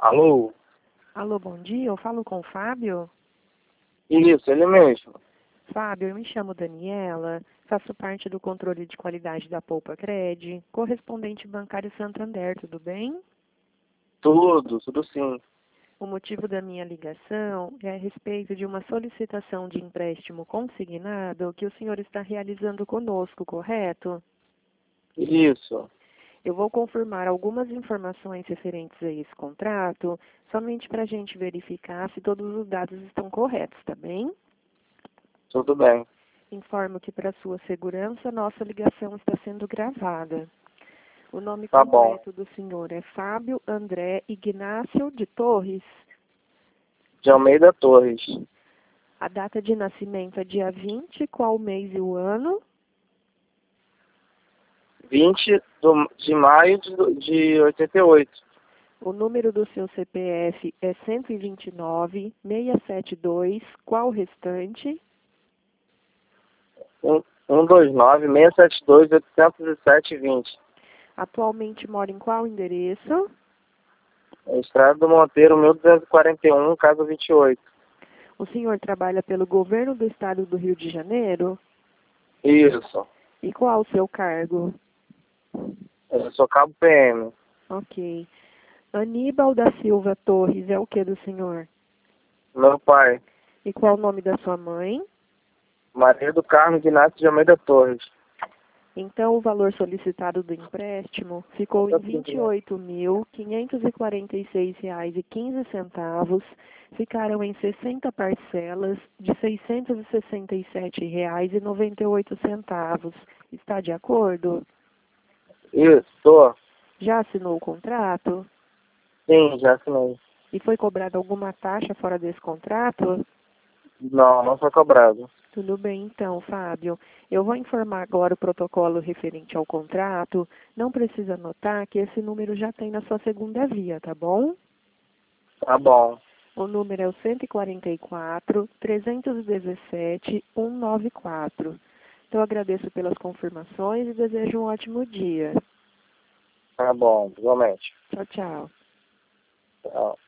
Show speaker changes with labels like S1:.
S1: Alô?
S2: Alô, bom dia. Eu falo com o Fábio.
S1: Isso, ele mesmo.
S2: Fábio, eu me chamo Daniela, faço parte do controle de qualidade da Poupa Cred, correspondente bancário Santander, tudo bem?
S1: Tudo sim.
S2: O motivo da minha ligação é a respeito de uma solicitação de empréstimo consignado que o senhor está realizando conosco, correto?
S1: Isso,
S2: Eu vou confirmar algumas informações referentes a esse contrato, somente para a gente verificar se todos os dados estão corretos, tá bem?
S1: tudo bem.
S2: Informo que, para sua segurança, nossa ligação está sendo gravada. O nome
S1: Tá bom.
S2: completo do senhor é Fábio André Ignácio de Torres.
S1: De Almeida Torres.
S2: A data de nascimento é dia 20, qual o mês e o ano?
S1: 20 de maio de 88.
S2: O número do seu CPF é 129-672, qual o restante?
S1: 129-672-807-20.
S2: Atualmente mora em qual endereço?
S1: Estrada do Monteiro, 1241, casa 28.
S2: O senhor trabalha pelo governo do estado do Rio de Janeiro?
S1: Isso.
S2: E qual o seu cargo?
S1: Eu sou cabo PM.
S2: Ok. Aníbal da Silva Torres é o que do senhor?
S1: Meu pai,
S2: E qual o nome da sua mãe?
S1: Maria do Carmo Ignacio de Almeida Torres.
S2: Então, o valor solicitado do empréstimo ficou em R$ 28.546,15. Ficaram em 60 parcelas de R$ 667,98. Está de acordo?
S1: Isso, tô.
S2: Já assinou o contrato?
S1: Sim, já assinei.
S2: E foi cobrada alguma taxa fora desse contrato?
S1: Não foi cobrado.
S2: Tudo bem, então, Fábio. Eu vou informar agora o protocolo referente ao contrato. Não precisa anotar que esse número já tem na sua segunda via, tá bom?
S1: Tá bom.
S2: O número é o 144-317-194. Então, agradeço pelas confirmações e desejo um ótimo dia.
S1: Tá bom, igualmente.
S2: Tchau, tchau.
S1: Tchau.